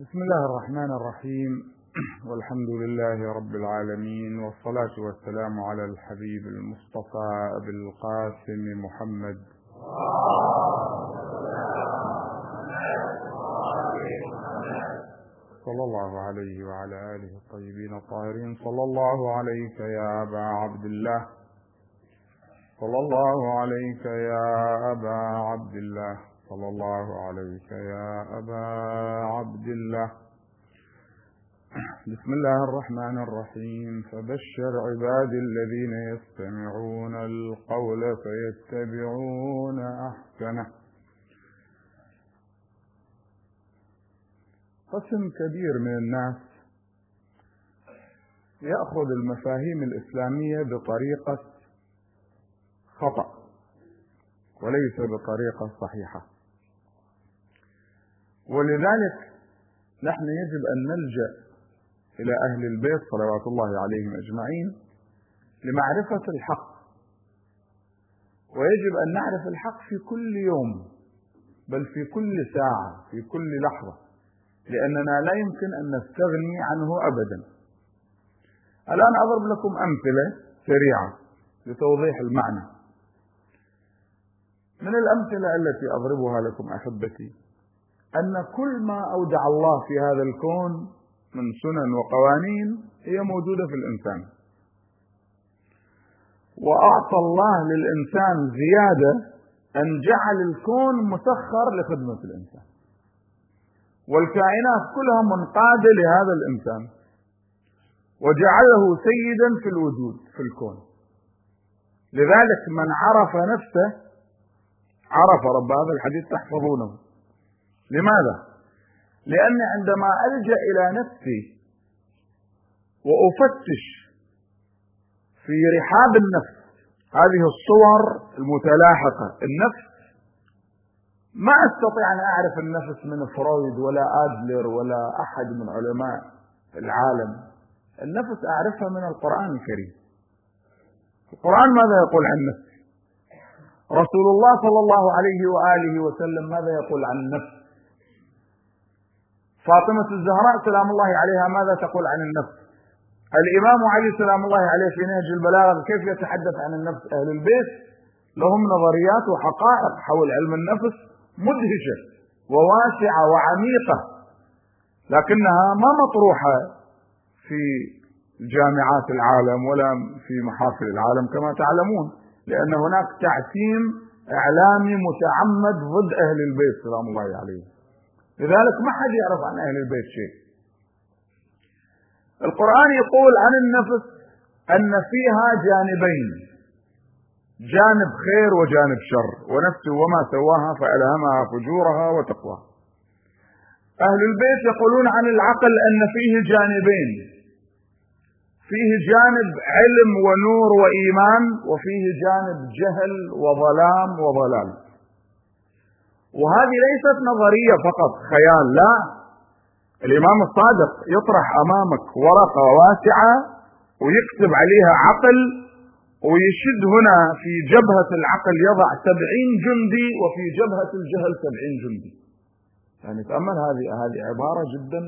بسم الله الرحمن الرحيم. والحمد لله رب العالمين، والصلاة والسلام على الحبيب المصطفى أبي القاسم محمد صلى الله عليه وعلى آله الطيبين الطاهرين. صلى الله عليك يا أبا عبد الله، صلى الله عليك يا أبا عبد الله، صلى الله عليك يا أبا عبد الله. بسم الله الرحمن الرحيم. فبشر عبادي الذين يستمعون القول فيتبعون أحسنه. قسم كبير من الناس يأخذ المفاهيم الإسلامية بطريقة خطأ وليس بطريقة صحيحة، ولذلك نحن يجب أن نلجأ إلى أهل البيت صلوات الله عليهم أجمعين لمعرفة الحق، ويجب أن نعرف الحق في كل يوم، بل في كل ساعة، في كل لحظة، لأننا لا يمكن أن نستغني عنه أبدا. الآن أضرب لكم أمثلة سريعة لتوضيح المعنى. من الأمثلة التي أضربها لكم أحبتي أن كل ما أودع الله في هذا الكون من سنن وقوانين هي موجودة في الإنسان، وأعطى الله للإنسان زيادة أن جعل الكون مسخر لخدمة الإنسان، والكائنات كلها منقادة لهذا الإنسان، وجعله سيدا في الوجود في الكون. لذلك من عرف نفسه عرف رب. هذا الحديث تحفظونه. لماذا؟ لأن عندما ألجأ إلى نفسي وأفتش في رحاب النفس، هذه الصور المتلاحقة النفس، ما أستطيع أن أعرف النفس من فرويد ولا آدلر ولا أحد من علماء العالم. النفس أعرفها من القرآن الكريم. القرآن ماذا يقول عن النفس؟ رسول الله صلى الله عليه وآله وسلم ماذا يقول عن النفس؟ فاطمة الزهراء سلام الله عليها ماذا تقول عن النفس؟ الإمام علي سلام الله عليه في نهج البلاغة كيف يتحدث عن النفس؟ أهل البيت لهم نظريات وحقائق حول علم النفس مدهشة وواسعة وعميقة، لكنها ما مطروحة في جامعات العالم ولا في محافل العالم كما تعلمون، لأن هناك تعتيم إعلامي متعمد ضد أهل البيت سلام الله عليه. لذلك ما حد يعرف عن أهل البيت شيء. القرآن يقول عن النفس أن فيها جانبين، جانب خير وجانب شر، ونفس وما سواها فألهمها فجورها وتقواها. أهل البيت يقولون عن العقل أن فيه جانبين، فيه جانب علم ونور وإيمان، وفيه جانب جهل وظلام وضلال. وهذه ليست نظرية فقط خيال، لا، الإمام الصادق يطرح أمامك ورقة واسعة ويكتب عليها عقل، ويشد هنا في جبهة العقل يضع 70 جندي، وفي جبهة الجهل 70 جندي. يعني تأمل، هذه عبارة جدا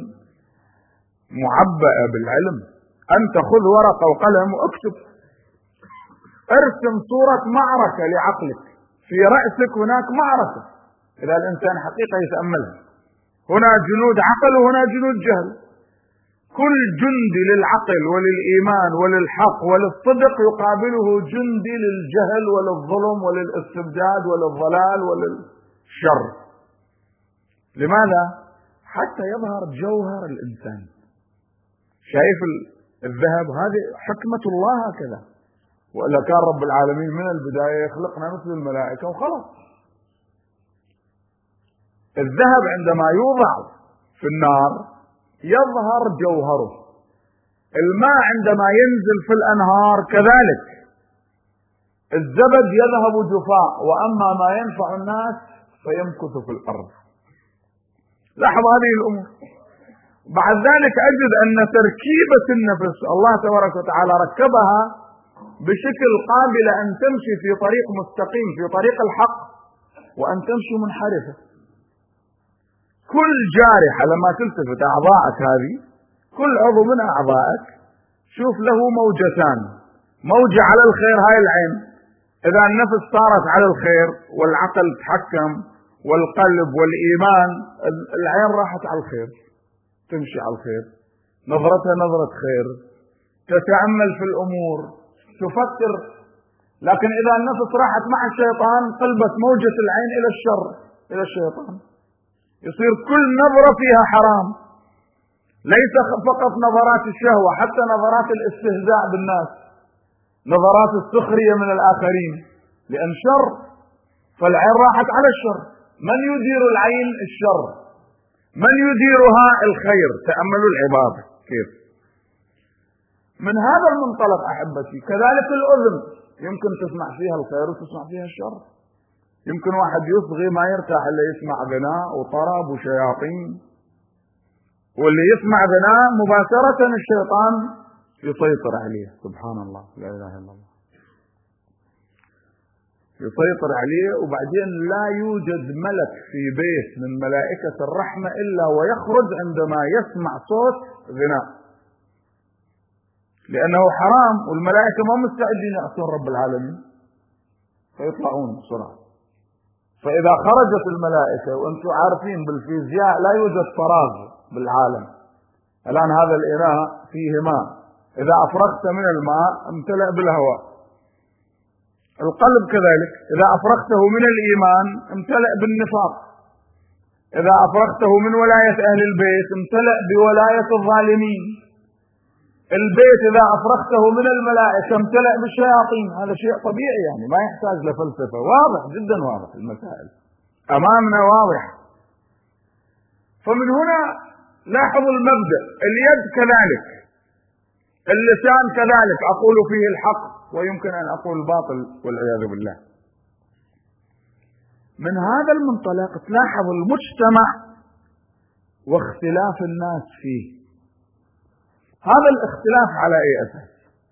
معبأة بالعلم. أنت خذ ورقة وقلم واكتب، ارسم صورة معركة لعقلك، في رأسك هناك معركة إذا الإنسان حقيقة يتأملها. هنا جنود عقل وهنا جنود جهل. كل جندي للعقل وللإيمان وللحق وللصدق يقابله جندي للجهل وللظلم وللاستبداد وللضلال وللشر. لماذا؟ حتى يظهر جوهر الإنسان. شايف الذهب؟ هذه حكمة الله هكذا، وإلا كان رب العالمين من البداية يخلقنا مثل الملائكة وخلاص. الذهب عندما يوضع في النار يظهر جوهره. الماء عندما ينزل في الأنهار كذلك. الزبد يذهب جفاء، وأما ما ينفع الناس فيمكث في الأرض. لاحظ هذه الأمور. بعد ذلك أجد أن تركيبة النفس الله تبارك وتعالى ركبها بشكل قابل أن تمشي في طريق مستقيم، في طريق الحق، وأن تمشي منحرفة. كل جارحة لما تلتفت أعضاءك هذه، كل عضو من أعضائك شوف له موجتان، موجة على الخير هاي العين، إذا النفس صارت على الخير والعقل تحكم والقلب والإيمان، العين راحت على الخير، تمشي على الخير، نظرتها نظرة خير، تتأمل في الأمور، تفكر. لكن إذا النفس راحت مع الشيطان قلبت موجة العين إلى الشر، إلى الشيطان، يصير كل نظرة فيها حرام، ليس فقط نظرات الشهوة، حتى نظرات الاستهزاء بالناس، نظرات السخرية من الآخرين، لأن شر، فالعين راحت على الشر. من يدير العين؟ الشر. من يديرها؟ الخير. تأملوا العبادة كيف. من هذا المنطلق أحبتي كذلك الأذن يمكن تسمع فيها الخير وتسمع فيها الشر. يمكن واحد يصغي ما يرتاح إلا يسمع غناء وطرب وشياطين، واللي يسمع غناء مباشرة الشيطان يسيطر عليه. سبحان الله، لا إله إلا الله، يسيطر عليه. وبعدين لا يوجد ملك في بيت من ملائكة الرحمة إلا ويخرج عندما يسمع صوت غناء، لأنه حرام، والملائكة ما مستعدين يعصون رب العالمين فيطلعون بسرعة. فإذا خرجت الملائكة، وأنتم عارفين بالفيزياء لا يوجد فراغ بالعالم، الآن هذا الإناء فيه ماء، إذا أفرغت من الماء امتلأ بالهواء. القلب كذلك إذا أفرغته من الإيمان امتلأ بالنفاق، إذا أفرغته من ولاية أهل البيت امتلأ بولاية الظالمين. البيت إذا أفرغته من الملائكة امتلأ بالشياطين. هذا شيء طبيعي يعني، ما يحتاج لفلسفة، واضح جدا، واضح المسائل أمامنا واضح. فمن هنا لاحظوا المبدأ، اليد كذلك، اللسان كذلك، أقول فيه الحق ويمكن أن أقول الباطل والعياذ بالله. من هذا المنطلق تلاحظ المجتمع واختلاف الناس فيه. هذا الاختلاف على أي أساس؟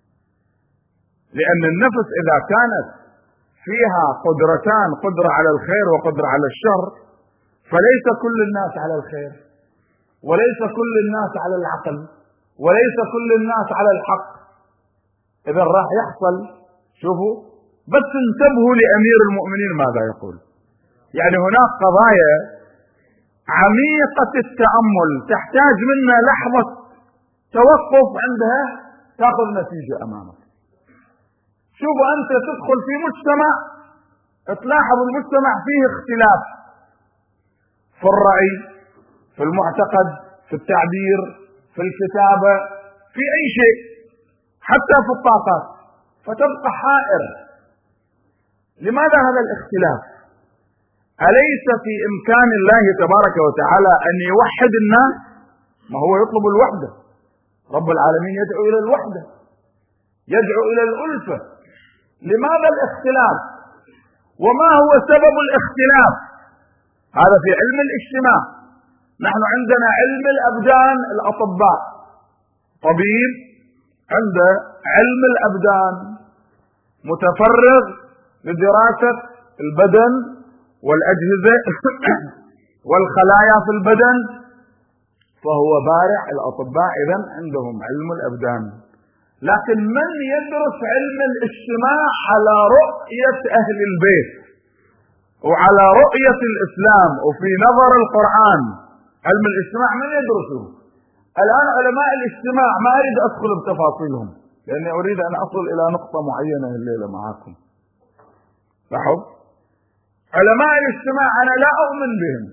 لأن النفس إذا كانت فيها قدرتان، قدرة على الخير وقدرة على الشر، فليس كل الناس على الخير، وليس كل الناس على العقل، وليس كل الناس على الحق. إذا راح يحصل، شوفوا بس انتبهوا لأمير المؤمنين ماذا يقول. يعني هناك قضايا عميقة التأمل تحتاج منا لحظة توقف عندها تأخذ نتيجة أمامك. شوفوا أنت تدخل في مجتمع تلاحظ المجتمع فيه اختلاف في الرأي، في المعتقد، في التعبير، في الكتابة، في أي شيء، حتى في الطاقات، فتبقى حائر. لماذا هذا الاختلاف؟ أليس في إمكان الله تبارك وتعالى أن يوحد الناس؟ ما هو يطلب الوحدة، رب العالمين يدعو إلى الوحدة، يدعو إلى الألفة. لماذا الاختلاف؟ وما هو سبب الاختلاف؟ هذا في علم الاجتماع. نحن عندنا علم الأبدان، الأطباء، طبيب عنده علم الأبدان متفرغ لدراسة البدن والأجهزة والخلايا في البدن، فهو بارع. الأطباء إذن عندهم علم الأبدان. لكن من يدرس علم الاجتماع على رؤية أهل البيت وعلى رؤية الإسلام وفي نظر القرآن، علم الاجتماع من يدرسه؟ الآن علماء الاجتماع ما أريد أدخل بتفاصيلهم لأني أريد أن أصل إلى نقطة معينة الليلة معكم. لاحظ، علماء الاجتماع أنا لا أؤمن بهم،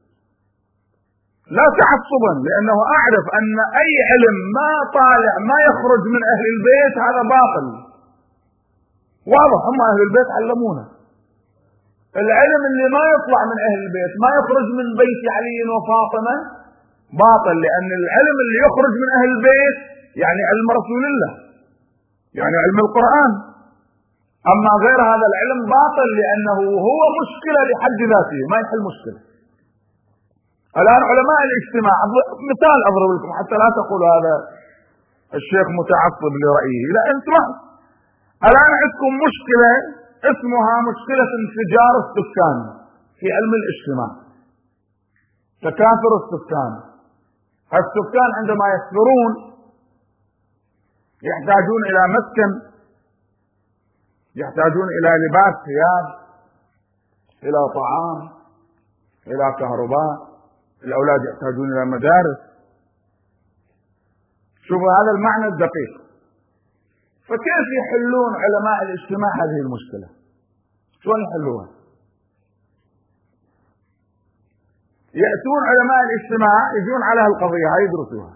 لا تعصبا، لأنه أعرف أن أي علم ما طالع ما يخرج من أهل البيت هذا باطل. واضح، هم أهل البيت علمونا العلم اللي ما يطلع من أهل البيت، ما يخرج من بيت علي وفاطمة، باطل. لأن العلم اللي يخرج من أهل البيت يعني علم رسول الله، يعني علم القرآن. أما غير هذا العلم باطل، لأنه هو مشكلة لحد ذاته، ما يحل مشكلة. الآن علماء الاجتماع، مثال أضرب لكم حتى لا تقولوا هذا الشيخ متعصب لرأيه، لا انتم الآن عندكم مشكلة اسمها مشكلة انفجار السكان في علم الاجتماع. تكاثر السكان. السكان عندما يكثرون يحتاجون إلى مسكن، يحتاجون إلى لباس، ثياب، إلى طعام، إلى كهرباء، الأولاد يحتاجون إلى مدارس. شوفوا هذا المعنى الدقيق. فكيف يحلون علماء الاجتماع هذه المشكلة؟ شلون يحلوها؟ يأتون علماء الاجتماع يجون على هالقضية هاي يدرسوها،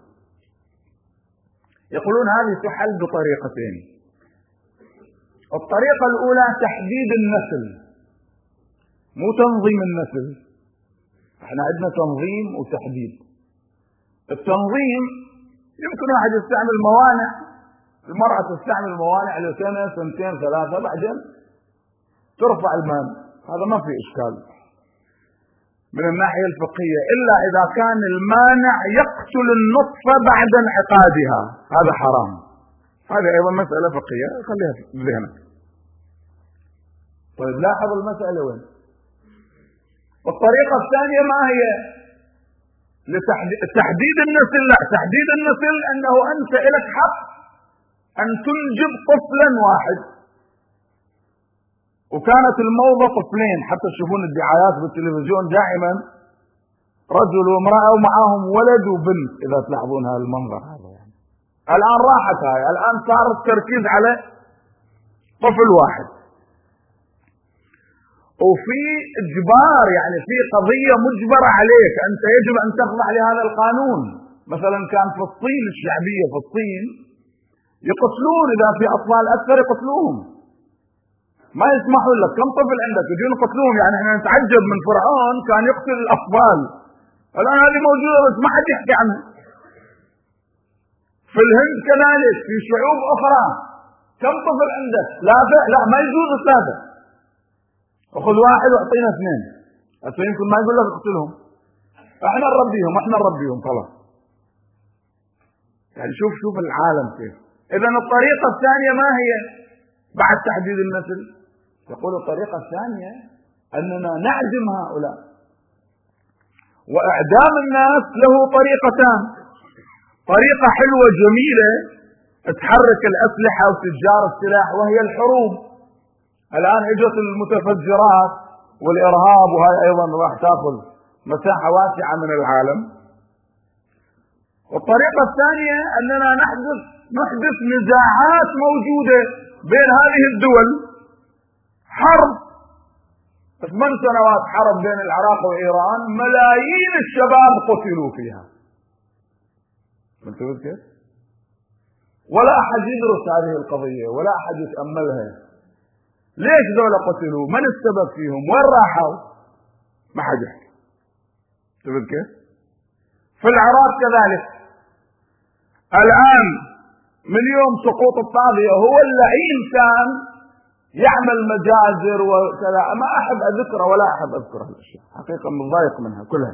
يقولون هذه تحل بطريقتين. الطريقة الأولى تحديد النسل، مو تنظيم النسل. احنا عندنا تنظيم وتحديد. التنظيم يمكن واحد يستعمل موانع، المرأة تستعمل موانع لسنة سنتين ثلاثة بعدين ترفع المال، هذا ما في إشكال من الناحية الفقهية، إلا إذا كان المانع يقتل النطفة بعد انعقادها، هذا حرام. هذه أيضا مسألة فقهية خليها في ذهنك. طيب لاحظ المسألة وين. الطريقة الثانية ما هي؟ لتحديد النسل. لا، تحديد النسل أنه أنت لك حق أن تنجب طفلا واحد، وكانت الموضة طفلين، حتى تشوفون الدعايات بالتلفزيون دائما رجل وامرأة ومعاهم ولد وبنت، إذا تلاحظون هذا المنظر هذا. يعني الآن راحت هاي، الآن صار التركيز على طفل واحد، وفي إجبار، يعني في قضية مجبرة عليك، أنت يجب أن تخضع لهذا القانون. مثلا كان في الصين الشعبية، في الصين يقتلون إذا في أطفال أكثر يقتلوهم، ما يسمحوا لك. كم طفل عندك؟ يجون يقتلوهم. يعني احنا نتعجب من فرعون كان يقتل الأطفال، الآن هذه موجودة بس ما حد يحكي عنها. في الهند كذلك، في شعوب أخرى. كم طفل عندك؟ ثلاثة؟ لا، ما يجوز ثلاثة، أخذ واحد واعطينا اثنين. حتى يمكن ما يقول لك اقتلهم، احنا نربيهم خلاص. يعني شوف العالم كيف. إذا الطريقة الثانية ما هي بعد تحديد النسل؟ يقول الطريقة الثانية أننا نعدم هؤلاء. وإعدام الناس له طريقتان. طريقة حلوة جميلة تحرك الأسلحة وتجار السلاح، وهي الحروب. الآن اجت المتفجرات والإرهاب، وهي أيضا راح تأخذ مساحة واسعة من العالم. والطريقة الثانية أننا نحدث نزاعات موجودة بين هذه الدول. حرب 8 سنوات حرب بين العراق وإيران، ملايين الشباب قتلوا فيها. انتبهت كيف؟ ولا أحد يدرس هذه القضية ولا أحد يتأملها. ليش ذولا قتلوا؟ من السبب فيهم؟ وين راحوا؟ ما حد يحكي. انتبهت كيف؟ في العراق كذلك. الآن من يوم سقوط الطاغية هو اللعين كان يعمل مجازر وكذا. ما أحب أذكره ولا أحب أذكر هالأشياء، حقيقة متضايق منها كلها،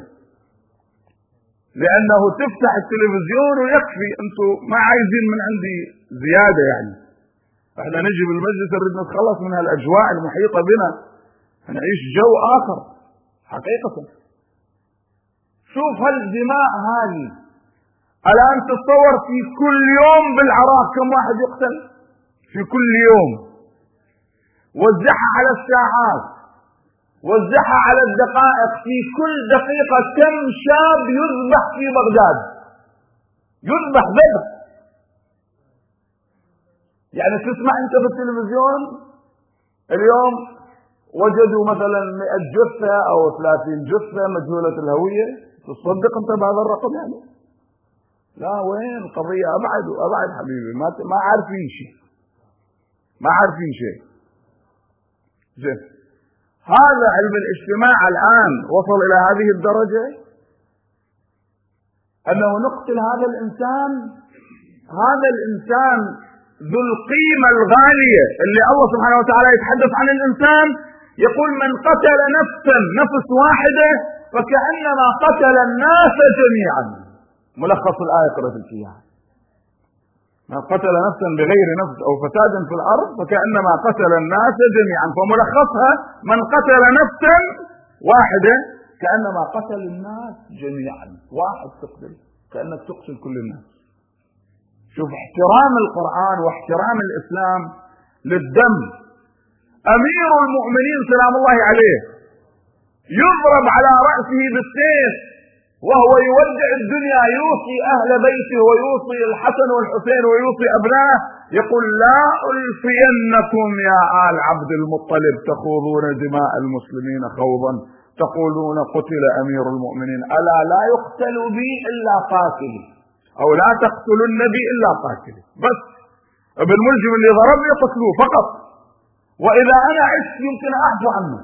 لأنه تفتح التلفزيون ويكفي. أنتم ما عايزين من عندي زيادة. يعني احنا نجي بالمجلس نريد نتخلص من هالأجواء المحيطة بنا، نعيش جو آخر حقيقة. شوف هالدماء هذه الآن، تتصور في كل يوم بالعراق كم واحد يقتل؟ في كل يوم. وزعها على الساعات، وزعها على الدقائق. في كل دقيقة كم شاب يذبح في بغداد، يذبح ذبح. يعني تسمع انت في التلفزيون اليوم وجدوا مثلا 100 جثة او 30 جثة مجهولة الهوية، تصدق انت بهذا الرقم؟ يعني لا، وين القضية؟ أبعد حبيبي، ما عارفين شيء، ما عارفين شيء. زين، هذا علم الاجتماع الآن وصل إلى هذه الدرجة أنه نقتل هذا الإنسان ذو القيمة الغالية اللي الله سبحانه وتعالى يتحدث عن الإنسان، يقول من قتل نفس واحدة فكأنما قتل الناس جميعا. ملخص الآية قرأت فيها: من قتل نفسا بغير نفس أو فساد في الأرض فكأنما قتل الناس جميعا. فملخصها: من قتل نفسا واحدة كأنما قتل الناس جميعا، واحد تقتل كأنك تقتل كل الناس. شوف احترام القرآن واحترام الإسلام للدم. أمير المؤمنين سلام الله عليه يضرب على رأسه بالسيف وهو يودع الدنيا، يوصي أهل بيته ويوصي الحسن والحسين ويوصي أبنائه، يقول: لا ألفينكم يا آل عبد المطلب تخوضون دماء المسلمين خوضا تقولون قتل أمير المؤمنين، ألا لا يقتل بي إلا قاتل، أو لا تقتل النبي إلا قاتل. بس ابن ملجم اللي ضربني قتلوه فقط، وإذا أنا عشت يمكن أعفو عنه.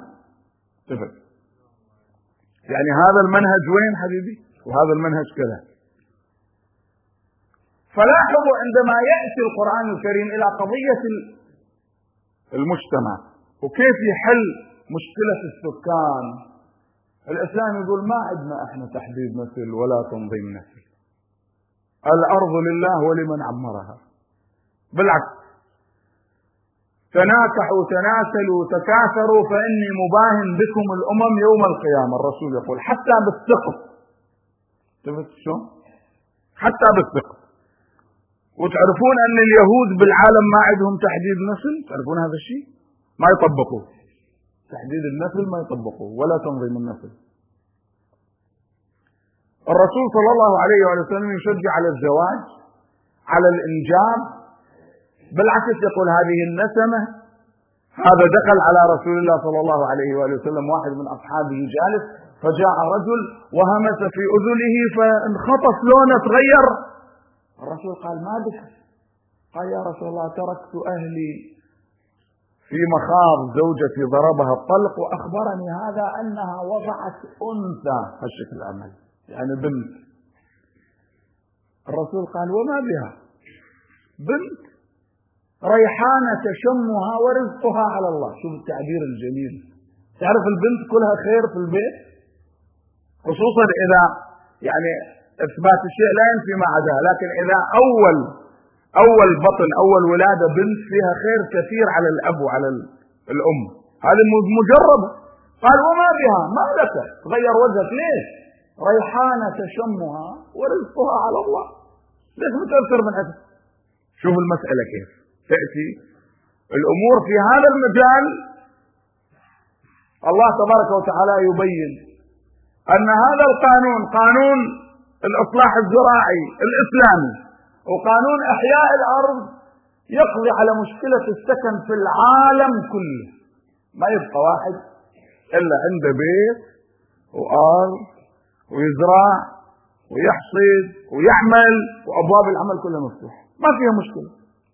يعني هذا المنهج وين حبيبي؟ وهذا المنهج كذا. فلاحظوا عندما يأتي القرآن الكريم إلى قضية المجتمع وكيف يحل مشكلة السكان، الإسلام يقول ما عندنا احنا تحديد نسل ولا تنظيم نسل، الأرض لله ولمن عمرها. بالعكس، تناكحوا تناسلوا تكاثروا فإني مباهن بكم الأمم يوم القيامة. الرسول يقول حتى بالسقف. شفت شلون؟ حتى بالسقف. وتعرفون أن اليهود بالعالم ما عندهم تحديد نسل، تعرفون هذا الشيء؟ ما يطبقوه تحديد النسل، ما يطبقوه ولا تنظيم النسل. الرسول صلى الله عليه وسلم يشجع على الزواج، على الإنجاب، بالعكس يقول هذه النسمة. هذا دخل على رسول الله صلى الله عليه وسلم واحد من أصحابه جالس، فجاء رجل وهمس في أذنه فانخطف لونه تغير. الرسول قال: ما بك؟ قال: يا رسول الله تركت أهلي في مخاض زوجتي ضربها الطلق وأخبرني هذا أنها وضعت أنثى هالشكل العمل، يعني بنت. الرسول قال: وما بها؟ بنت ريحانة تشمها ورزقها على الله. شوف التعبير الجميل. تعرف البنت كلها خير في البيت، خصوصا إذا يعني إثبات الشيء لا ينفي ما عداه، لكن إذا أول بطن أول ولادة بنت فيها خير كثير على الأب وعلى الأم. هذه مجربة. قال: وما بها؟ ما لك تغير وجهك ليش؟ ريحانة تشمها ورزقها على الله. ليش متأثر من هذا؟ شوف المسألة كيف تأتي الأمور في هذا المجال. الله تبارك وتعالى يبين أن هذا القانون، قانون الإصلاح الزراعي الإسلامي وقانون إحياء الأرض، يقضي على مشكلة السكن في العالم كله. ما يبقى واحد إلا عنده بيت وأرض ويزرع ويحصد ويعمل وأبواب العمل كلها مفتوحة، ما فيها مشكلة.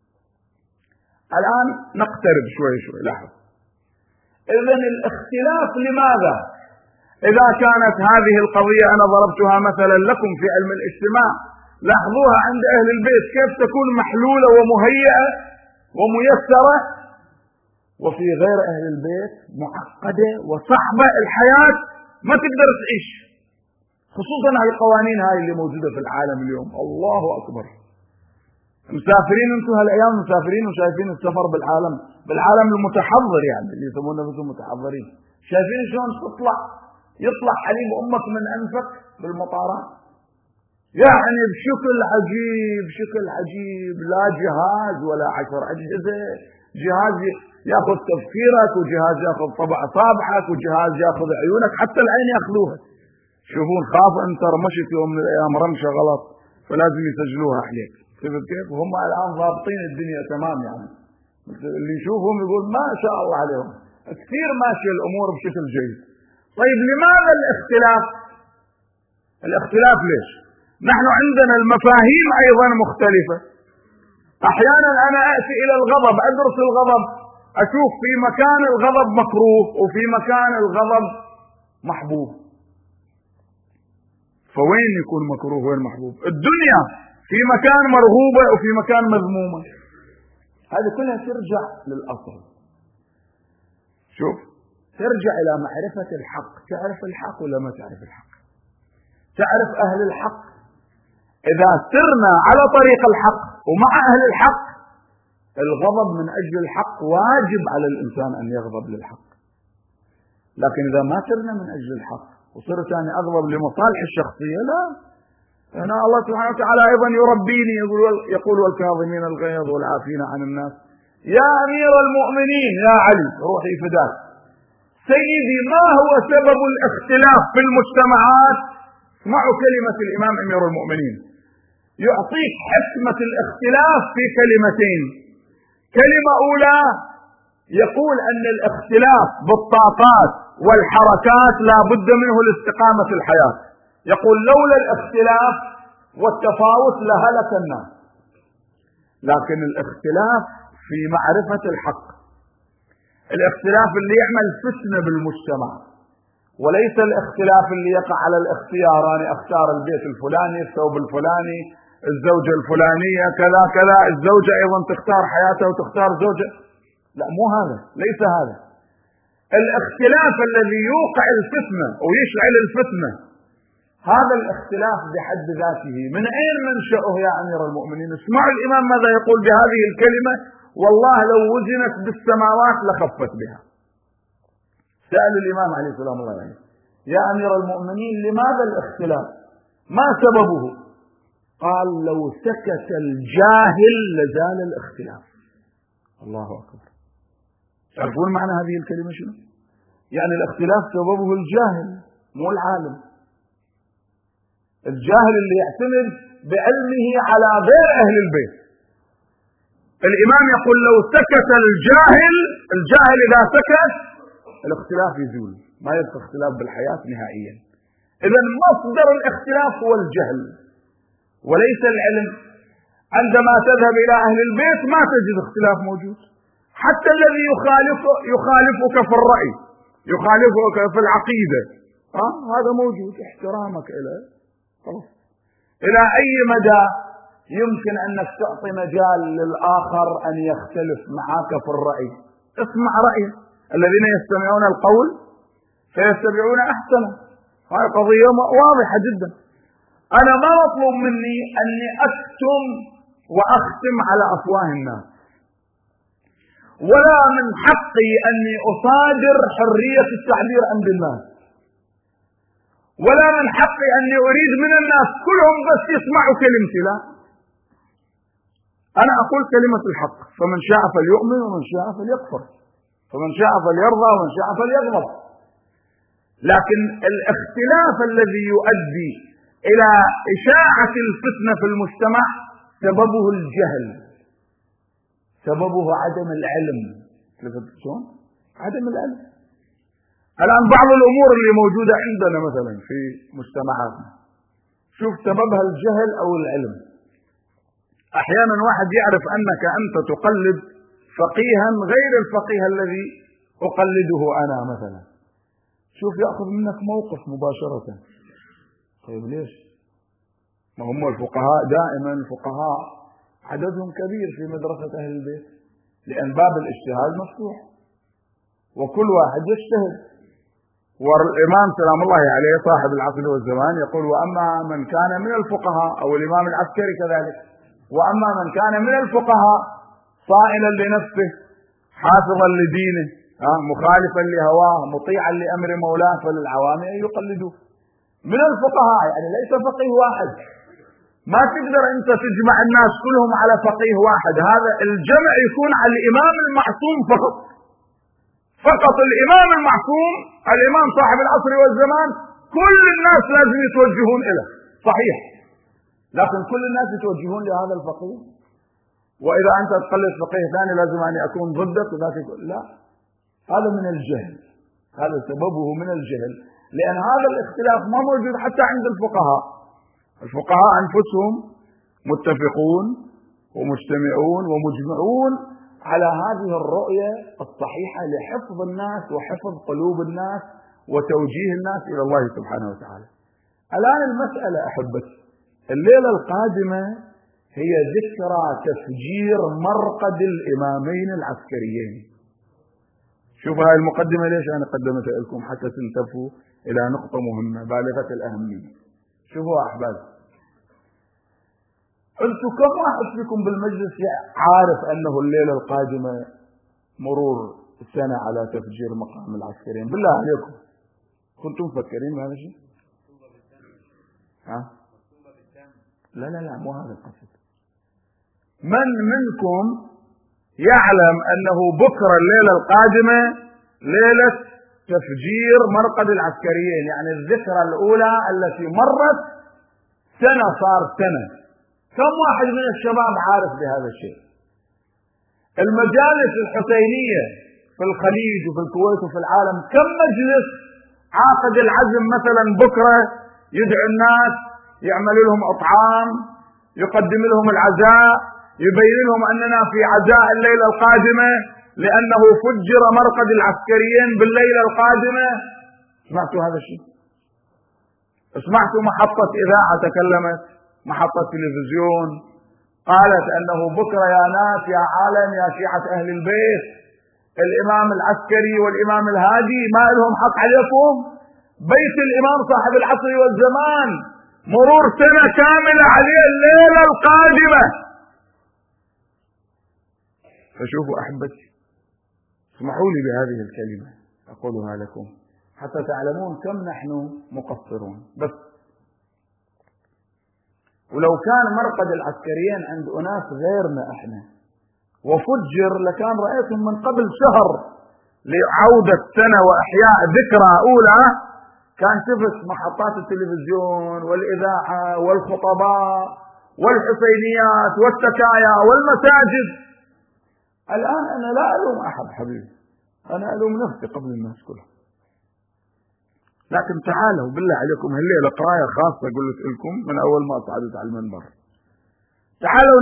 الآن نقترب شوي شوي. لاحظ إذن الاختلاف لماذا؟ إذا كانت هذه القضية أنا ضربتها مثلا لكم في علم الاجتماع، لاحظوها عند أهل البيت كيف تكون محلولة ومهيئة وميسرة، وفي غير أهل البيت معقدة وصعبة الحياة، ما تقدر تعيش. خصوصا على القوانين هاي اللي موجودة في العالم اليوم. الله أكبر. مسافرين انتم هالايام، مسافرين وشايفين السفر بالعالم المتحضر، يعني اللي يسمون نفسهم متحضرين، شايفين شلون يطلع حليب امك من انفك بالمطارات، يعني بشكل عجيب، لا جهاز ولا 10 أجهزة، جهاز ياخذ تفكيرك، وجهاز ياخذ طبع اصابعك، وجهاز ياخذ عيونك، حتى العين ياخذوها. شوفون خاف انت رمشت يوم من الايام رمشه غلط فلازم يسجلوها عليك. شفت كيف؟ وهم الان ضابطين الدنيا تمام، يعني اللي يشوفهم يقول ما شاء الله عليهم، كثير ماشيه الامور بشكل جيد. طيب لماذا الاختلاف؟ الاختلاف ليش؟ نحن عندنا المفاهيم ايضا مختلفه. احيانا انا اتي الى الغضب، ادرس الغضب، اشوف في مكان الغضب مكروه وفي مكان الغضب محبوب. فوين يكون مكروه وين محبوب؟ الدنيا في مكان مرغوبة وفي مكان مذمومة. هذه كلها ترجع للأصل. شوف، ترجع إلى معرفة الحق. تعرف الحق ولا ما تعرف الحق؟ تعرف أهل الحق. إذا سرنا على طريق الحق ومع أهل الحق، الغضب من أجل الحق واجب على الإنسان أن يغضب للحق. لكن إذا ما سرنا من أجل الحق وصرت أنا أغضب لمصالح الشخصية؟ لا، هنا الله سبحانه وتعالى أيضا يربيني، يقول والكاظمين الغيظ والعافين عن الناس. يا أمير المؤمنين يا علي روحي فداك، سيدي ما هو سبب الاختلاف في المجتمعات؟ اسمعوا كلمة الإمام أمير المؤمنين، يعطيك حكمة الاختلاف في كلمتين. كلمة أولى يقول أن الاختلاف بالطاقات والحركات لا بد منه لاستقامة الحياة. يقول لولا الاختلاف والتفاوت لهلك الناس، لكن الاختلاف في معرفة الحق، الاختلاف اللي يعمل فتنة بالمجتمع، وليس الاختلاف اللي يقع على الاختيار، أنا أختار البيت الفلاني، الثوب الفلاني، الزوجة الفلانية، كذا كذا، الزوجة أيضا تختار حياتها وتختار زوجة. لا، مو هذا، ليس هذا. الاختلاف الذي يوقع الفتنة ويشعل الفتنة، هذا الاختلاف بحد ذاته من أين منشأه يا أمير المؤمنين؟ اسمعوا الإمام ماذا يقول بهذه الكلمة، والله لو وزنت بالسماوات لخفت بها. سأل الإمام عليه السلام الله عليه: يا أمير المؤمنين لماذا الاختلاف؟ ما سببه؟ قال: لو سكت الجاهل لزال الاختلاف. الله أكبر. تعرفون معنى هذه الكلمة شنو؟ يعني الاختلاف سببه الجاهل مو العالم. الجاهل اللي يعتمد بعلمه على غير أهل البيت. الإمام يقول لو سكت الجاهل إذا سكت الاختلاف يزول، ما يبقى اختلاف بالحياة نهائيا. إذا مصدر الاختلاف هو الجهل وليس العلم. عندما تذهب إلى أهل البيت ما تجد اختلاف موجود، حتى الذي يخالفك في الرأي، يخالفك في العقيدة، هذا موجود، احترامك إليه. إلى أي مدى يمكن أنك تعطي مجال للآخر أن يختلف معك في الرأي؟ اسمع رأيه. الذين يستمعون القول فيتبعون أحسنه. هذه قضية واضحة جدا. أنا ما مطلوب مني أني أكتم وأختم على أفواه الناس، ولا من حقي أني أصادر حرية التعبير عند الناس، ولا من حقي أني أريد من الناس كلهم بس يسمعوا كلمتي. لا، أنا أقول كلمة الحق، فمن شاء فليؤمن ومن شاء فليكفر، فمن شاء فليرضى ومن شاء فليغضب. لكن الاختلاف الذي يؤدي إلى إشاعة الفتنة في المجتمع سببه الجهل، سببه عدم العلم. شلون؟ عدم العلم. الآن بعض الأمور اللي موجودة عندنا مثلا في مجتمعاتنا، شوف سببها الجهل أو العلم. أحيانا واحد يعرف أنك أنت تقلد فقيها غير الفقيه الذي أقلده أنا مثلا، شوف يأخذ منك موقف مباشرة. طيب ليش؟ ما هم الفقهاء دائما الفقهاء عددهم كبير في مدرسة أهل البيت، لأن باب الاجتهاد مفتوح وكل واحد يجتهد. والإمام سلام الله عليه صاحب العصر والزمان يقول: وأما من كان من الفقهاء، أو الإمام العسكري كذلك، وأما من كان من الفقهاء صائلا لنفسه حافظا لدينه مخالفا لهواه مطيعا لأمر مولاه فللعوام أن يقلدوه. من الفقهاء يعني ليس فقيه واحد، ما تقدر أنت تجمع الناس كلهم على فقيه واحد، هذا الجمع يكون على الإمام المعصوم فقط. فقط الإمام المعصوم، الإمام صاحب العصر والزمان، كل الناس لازم يتوجهون إليه، صحيح، لكن كل الناس يتوجهون لهذا الفقيه. وإذا أنت تقلد فقيه ثاني لازم أن أكون ضدك وذاك يقول لا، هذا من الجهل، هذا سببه من الجهل، لأن هذا الاختلاف ما موجود حتى عند الفقهاء. الفقهاء أنفسهم متفقون ومجتمعون ومجمعون على هذه الرؤية الصحيحة لحفظ الناس وحفظ قلوب الناس وتوجيه الناس إلى الله سبحانه وتعالى. الآن المسألة أحبتي، الليلة القادمة هي ذكرى تفجير مرقد الإمامين العسكريين. شوفوا هاي المقدمة ليش أنا قدمتها لكم؟ حتى تنتبهوا إلى نقطة مهمة بالغة الأهمية. شوفوا أحباب، أنتم كم واحد فيكم بالمجلس عارف أنه الليلة القادمة مرور سنة على تفجير مقام العسكريين؟ بالله عليكم كنتم مفكرين بهذا الشيء؟ ها؟ لا مو هذا القصد. من منكم يعلم أنه بكرة الليلة القادمة ليلة تفجير مرقد العسكريين، يعني الذكرى الأولى التي مرت سنة، صار سنة. كم واحد من الشباب عارف بهذا الشيء؟ المجالس الحسينية في الخليج وفي الكويت وفي العالم كم مجلس عاقد العزم مثلا بكرة يدعو الناس، يعمل لهم أطعام، يقدم لهم العزاء، يبين لهم أننا في عزاء الليلة القادمة لأنه فجر مرقد العسكريين بالليلة القادمة. سمعتوا هذا الشيء؟ سمعتوا محطة إذاعة تكلمت، محطة تلفزيون قالت أنه بكرة يا ناس يا عالم يا شيعة أهل البيت الإمام العسكري والإمام الهادي ما لهم حق عليكم، بيت الإمام صاحب العصر والزمان مرور سنة كاملة عليه الليلة القادمة. فشوفوا أحبتي، اسمحوا لي بهذه الكلمة أقولها لكم حتى تعلمون كم نحن مقصرون. بس ولو كان مرقد العسكريين عند أناس غيرنا احنا وفجر لكان رأيتم من قبل شهر لعودة سنة وإحياء ذكرى أولى، كان شفت محطات التلفزيون والإذاعة والخطباء والحسينيات والتكايا والمساجد. الآن أنا لا ألوم أحد حبيبي، أنا ألوم نفسي قبل الناس كلها. لكن تعالوا بالله عليكم هالليلة قراية خاصة قلت لكم من أول ما صعدت على المنبر، تعالوا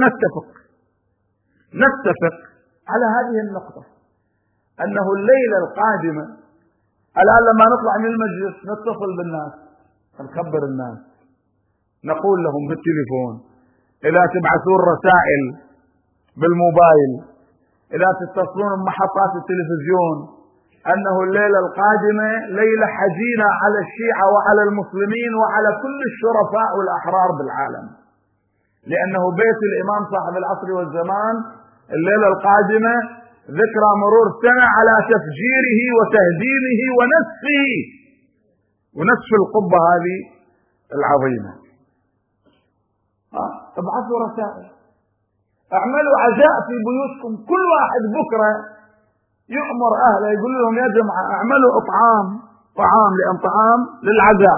نتفق على هذه النقطة، أنه الليلة القادمة الآن لما نطلع من المجلس نتصل بالناس، نخبر الناس، نقول لهم بالتليفون، إذا تبعثون رسائل بالموبايل، إذا تتصلون بمحطات التلفزيون، أنه الليلة القادمة ليلة حزينة على الشيعة وعلى المسلمين وعلى كل الشرفاء والأحرار بالعالم، لأنه بيت الإمام صاحب العصر والزمان الليلة القادمة ذكرى مرور سنة على تفجيره وتهديمه ونسف القبة هذه العظيمة. ابعثوا رسائل، اعملوا عزاء في بيوتكم، كل واحد بكرة يؤمر أهله يقول لهم يا جماعة اعملوا طعام للعزاء،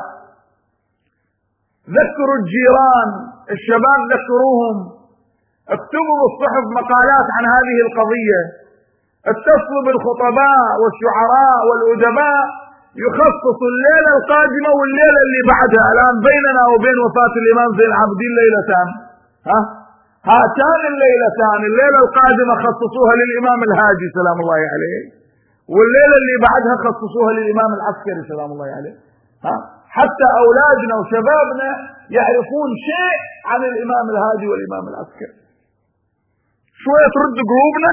ذكروا الجيران، الشباب ذكروهم، اكتبوا بالصحف مقالات عن هذه القضية، اتصلوا بالخطباء والشعراء والأدباء يخصصوا الليلة القادمة والليلة اللي بعدها. الآن بيننا وبين وفاة الإمام زين العابدين ليلتان، هاتان الليلتان، الليلة القادمة خصصوها للإمام الهادي سلام الله عليه، والليلة اللي بعدها خصصوها للإمام العسكري سلام الله عليه، حتى أولادنا وشبابنا يعرفون شيء عن الإمام الهادي والإمام العسكري. شوية ترد قلوبنا.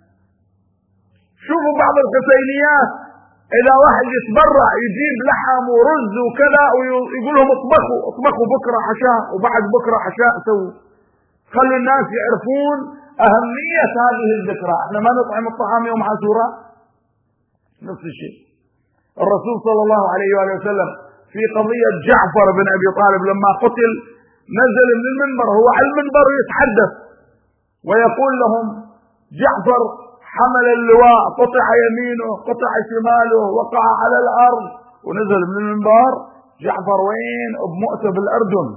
شوفوا بعض الحسينيات إذا واحد يتبرع يجيب لحم ورز وكذا ويقول لهم اطبخوا بكرة عشاء وبعد بكرة عشاء سووا، خلوا الناس يعرفون أهمية هذه الذكرى. احنا ما نطعم الطعام يوم عاشوراء؟ نفس الشيء. الرسول صلى الله عليه وآله وسلم في قضية جعفر بن أبي طالب لما قتل نزل من المنبر، هو على المنبر يتحدث ويقول لهم جعفر حمل اللواء، قطع يمينه قطع شماله وقع على الأرض، ونزل من المنبر جعفر وين؟ بمؤتة بالأردن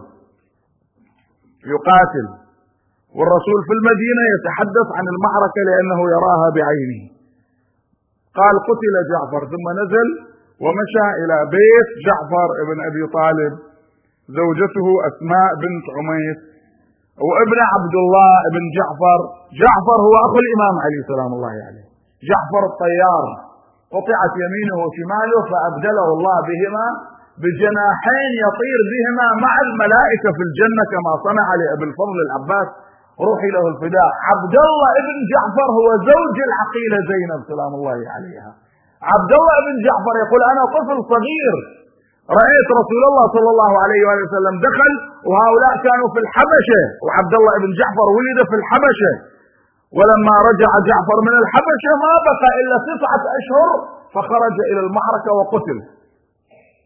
يقاتل، والرسول في المدينة يتحدث عن المعركة لأنه يراها بعينه. قال قتل جعفر، ثم نزل ومشى إلى بيت جعفر ابن أبي طالب، زوجته أسماء بنت عميس وابن عبد الله ابن جعفر. جعفر هو أخو الإمام علي سلام الله عليه، جعفر الطيار، قطعت يمينه وشماله فأبدله الله بهما بجناحين يطير بهما مع الملائكة في الجنة كما صنع لأبي الفضل العباس روحي له الفداء. عبد الله ابن جعفر هو زوج العقيلة زينب سلام الله عليها. عبد الله ابن جعفر يقول أنا طفل صغير رأيت رسول الله صلى الله عليه وآله وسلم دخل وهؤلاء كانوا في الحبشة، وعبد الله ابن جعفر ولد في الحبشة، ولما رجع جعفر من الحبشة ما بقى إلا 9 أشهر فخرج إلى المعركة وقتل.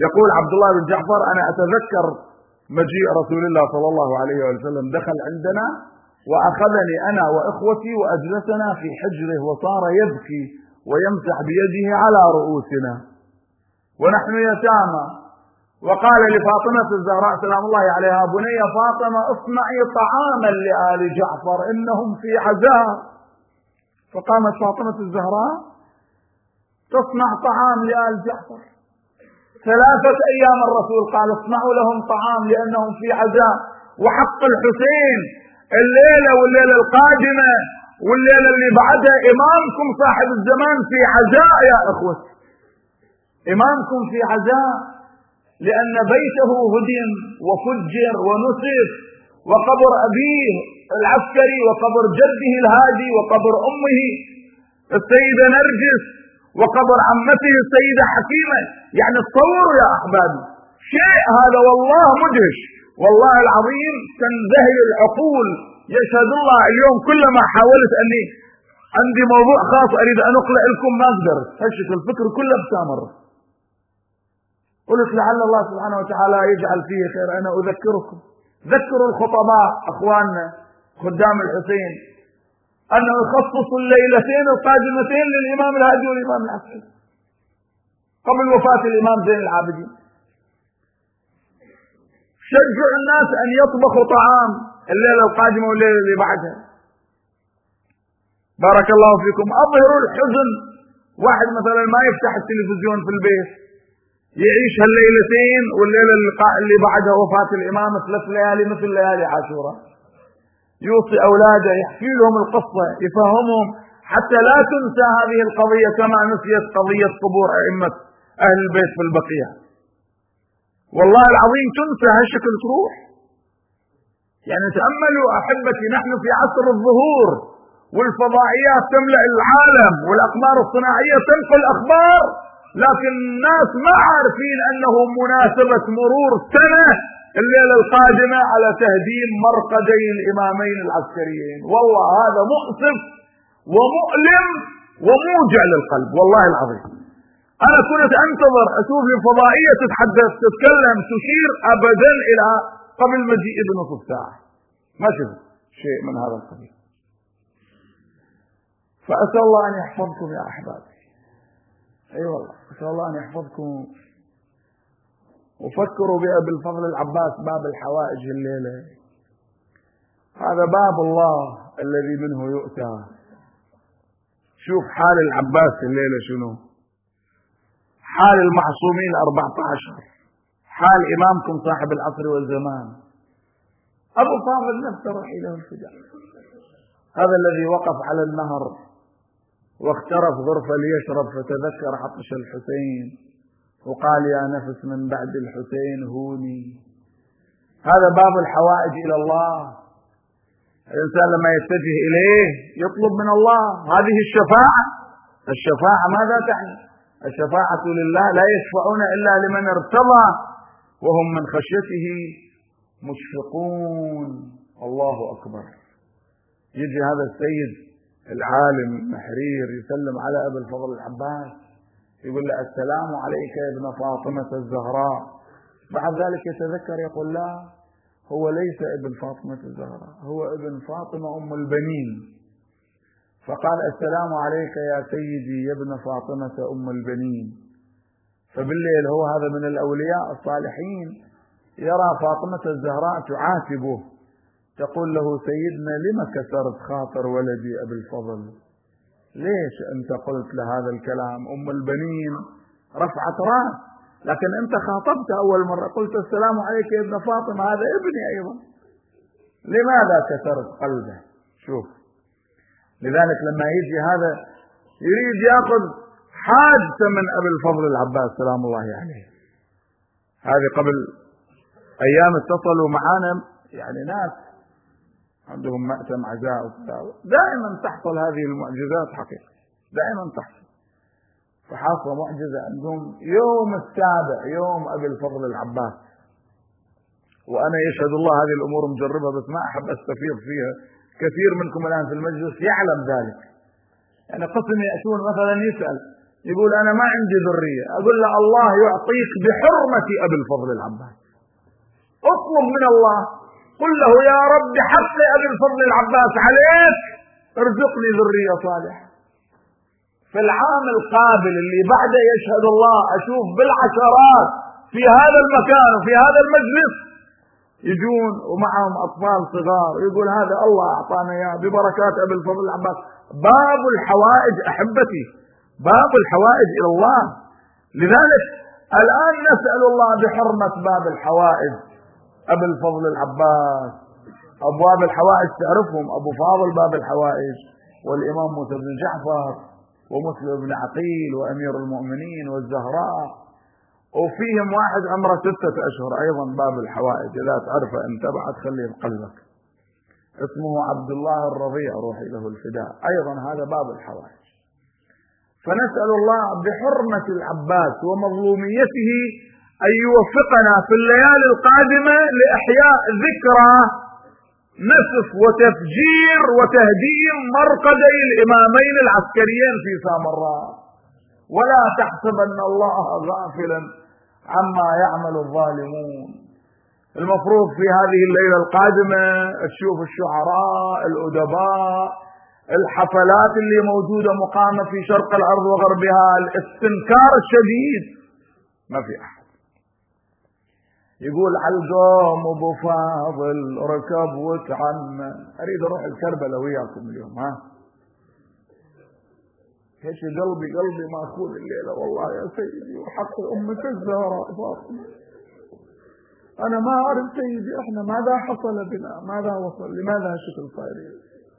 يقول عبد الله بن جعفر: أنا أتذكر مجيء رسول الله صلى الله عليه وسلم، دخل عندنا وأخذني أنا وإخوتي وأجلسنا في حجره، وصار يبكي ويمسح بيده على رؤوسنا ونحن يتامى، وقال لفاطمة الزهراء سلام الله عليها: بني فاطمة اصنعي طعاما لآل جعفر إنهم في عزاء. فقامت فاطمة الزهراء تصنع طعام لآل جعفر. 3 أيام الرسول قال: اصنعوا لهم طعام لأنهم في عزاء. وحق الحسين الليلة والليلة القادمة والليلة اللي بعدها إمامكم صاحب الزمان في عزاء يا أخوة، إمامكم في عزاء، لأن بيته هدم وفجر ونسف، وقبر أبيه العسكري وقبر جده الهادي وقبر أمه السيدة نرجس وقبر عمته السيدة حكيمة. يعني تصوروا يا أحبابي شيء هذا والله مدهش، والله العظيم تنذهل العقول. يشهد الله اليوم كلما حاولت أني عندي موضوع خاص أريد أن أقلع لكم ما قدرت، هشت الفكر كله بتامر. قلت لعل الله سبحانه وتعالى يجعل فيه خير. أنا أذكركم، ذكروا الخطباء أخواننا خدام الحسين أنه يخصصوا الليلتين القادمتين للإمام الهادي والإمام العسكري قبل وفاة الإمام زين العابدين. شجعوا الناس أن يطبخوا طعام الليلة القادمة والليلة اللي بعدها. بارك الله فيكم. أظهروا الحزن. واحد مثلا ما يفتح التلفزيون في البيت، يعيش هالليلتين والليلة اللي بعدها وفاة الإمام 3 ليالي مثل ليالي عاشوراء. يوصي أولاده، يحكي لهم القصة، يفهمهم حتى لا تنسى هذه القضية كما نسيت قضية قبور أئمة أهل البيت في البقيع. والله العظيم تنسى هالشكل تروح. يعني تأملوا أحبتي، نحن في عصر الظهور والفضائيات تملأ العالم والأقمار الصناعية تنقل أخبار، لكن الناس ما عارفين أنه مناسبة مرور سنة الليلة القادمة على تهديم مرقدي الإمامين العسكريين. والله هذا مؤسف ومؤلم وموجع للقلب والله العظيم. أنا كنت أنتظر أشوف الفضائية تتحدث تتكلم تشير أبدا إلى قبل مجيء بنصف ساعة، ما شفت شيء من هذا القبيل. فأسأل الله أن يحفظكم يا أحبابي. أي والله أسأل الله أن يحفظكم. وفكروا بأبي الفضل العباس باب الحوائج الليلة، هذا باب الله الذي منه يؤتى. شوف حال العباس الليلة شنو، حال المعصومين 14، حال إمامكم صاحب العصر والزمان أبو فاضل نفسه رحيله الفداء، هذا الذي وقف على النهر واخترف غرفة ليشرب فتذكر عطش الحسين وقال: يا نفس من بعد الحسين هوني. هذا باب الحوائج إلى الله. الإنسان لما يتجه إليه يطلب من الله هذه الشفاعة. الشفاعة ماذا تعني؟ الشفاعة لله، لا يشفعون إلا لمن ارتضى وهم من خشيته مشفقون. الله أكبر. يجي هذا السيد العالم المحرير يسلم على أبي الفضل العباس، يقول له: السلام عليك يا ابن فاطمة الزهراء. بعد ذلك يتذكر يقول: لا، هو ليس ابن فاطمة الزهراء، هو ابن فاطمة أم البنين. فقال: السلام عليك يا سيدي يا ابن فاطمة أم البنين. فبالليل هو هذا من الأولياء الصالحين يرى فاطمة الزهراء تعاتبه، تقول له: سيدنا لم كسرت خاطر ولدي أبي الفضل؟ ليش أنت قلت لهذا الكلام؟ أم البنين رفعت رأس، لكن أنت خاطبت أول مرة قلت: السلام عليك يا ابن فاطمة، هذا ابني أيضا، لماذا كسرت قلبه؟ شوف، لذلك لما يجي هذا يريد يأخذ حادثة من أبي الفضل العباس سلام الله عليه. هذه قبل أيام اتصلوا معنا يعني ناس عندهم مأتم عزاء، دائما تحصل هذه المعجزات حقيقة، دائما تحصل. فحاصل معجزة عندهم يوم السابع، يوم أبي الفضل العباس، وأنا يشهد الله هذه الأمور مجربها بس ما أحب أستفيض فيها. كثير منكم الآن في المجلس يعلم ذلك. يعني قسم يأتون مثلا يسأل: يقول أنا ما عندي ذرية، أقول له الله يعطيك بحرمة أبي الفضل العباس، اطلب من الله، قل له يا رب بحق أبي الفضل العباس عليك ارزقني ذرية صالحة. في العام القابل اللي بعده يشهد الله أشوف بالعشرات في هذا المكان وفي هذا المجلس يجون ومعهم أطفال صغار، يقول هذا الله أعطانا إياه ببركات أبي الفضل العباس. باب الحوائج أحبتي، باب الحوائج إلى الله. لذلك الآن نسأل الله بحرمة باب الحوائج أبي الفضل العباس. أبواب الحوائج تعرفهم، أبو فاضل باب الحوائج، والإمام موسى بن جعفر، ومسلم بن عقيل، وأمير المؤمنين، والزهراء، وفيهم واحد عمره 6 أشهر أيضا باب الحوائج، إذا تعرفه أنت بعد خليه بقلبك، اسمه عبد الله الرضيع روحي له الفداء، أيضا هذا باب الحوائج. فنسأل الله بحرمة العباس ومظلوميته أن يوفقنا في الليالي القادمة لإحياء ذكرى نسف وتفجير وتهديم مرقدي الإمامين العسكريين في سامراء. ولا تحسبن الله غافلا عما يعمل الظالمون. المفروض في هذه الليلة القادمة تشوف الشعراء، الأدباء، الحفلات اللي موجودة مقامة في شرق الأرض وغربها، الاستنكار الشديد، ما في أحد. يقول علقوم ابو فاضل ركب وتعنى. اريد اروح الكربلاء وياكم اليوم، ها ايش قلبي ماخوذ الليله والله يا سيدي، وحق امك الزهراء فاطمه. انا ما اعرف سيدي احنا ماذا حصل بنا، ماذا وصل، لماذا هالشكل صايرين.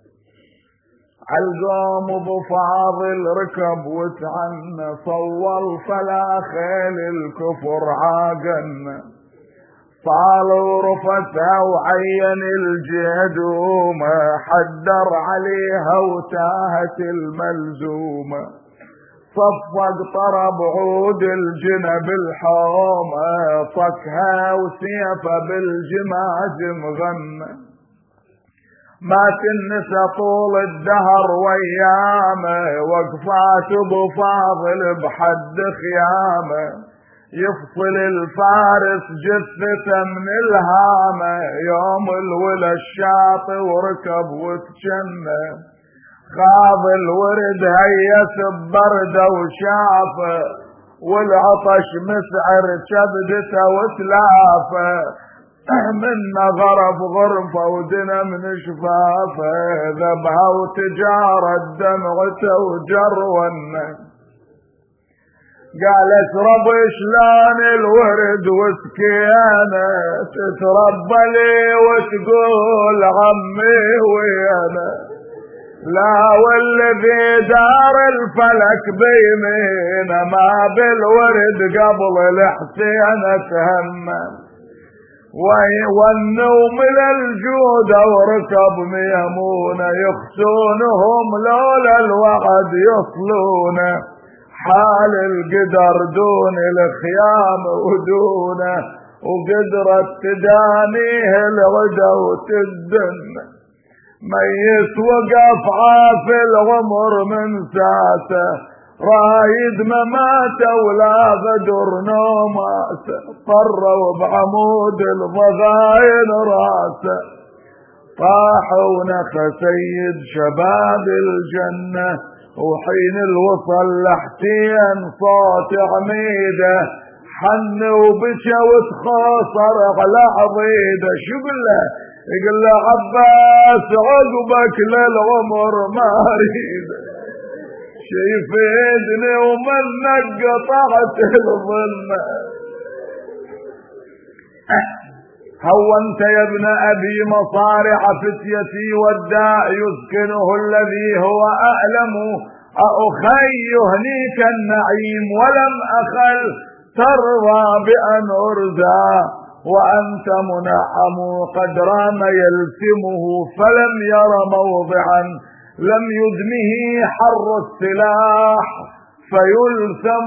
علقوم ابو فاضل ركب وتعنى، صول فلا خيل الكفر عاقنا، طالوا رفتها وعين الجدومة، حدر عليها وتاهت الملزومة، صفق طرب عود الجنب الحومة، طكها وسيفه بالجماجم غنى، ما تنسى طول الدهر ويامه، وقفات ابو فاضل بحد خيامه، يفصل الفارس جثته من الهامة، يوم الولا الشاطئ وركب وتجنى، خاض الورد هيس ببرده وشافه، والعطش مسعر كبدته وتلافه، من غرف غرفه ودنا من شفافه، ذبها وتجارت دمعته وجرونه، قال اشرب شلون الورد وسكينه، تتربى لي وتقول عمي ويانا، لا والذي دار الفلك بيمينه، ما بالورد قبل الحسين تهمه، والنوم للجودة وركب ميمونه، يخسونهم لولا الوعد يصلونه، حال القدر دون الخيام ودونه، وقدرت تدانيه العدا وتدن، ميت وقف عافي العمر من ساته، رايد مماته ولا غدر نوماته، طروا بعمود الضغاين راسه، طاح ونخى سيد شباب الجنة، وحين الوصل لحتين صوت عميده، حن وبكى وتخاصر على عضيده، شو قله؟ يقول له عباس عقبك للعمر ما اريد، شيفيدني ومنك قطعت الظلمه، هونت يا ابن ابي مصارع فتيتي، والداء يسكنه الذي هو اعلم، اخي يهنيك النعيم ولم اخل، ترضى بان ارزى وانت منعم، قد رام يلتمه فلم ير موضعا لم يدمه حر السلاح فيلثم،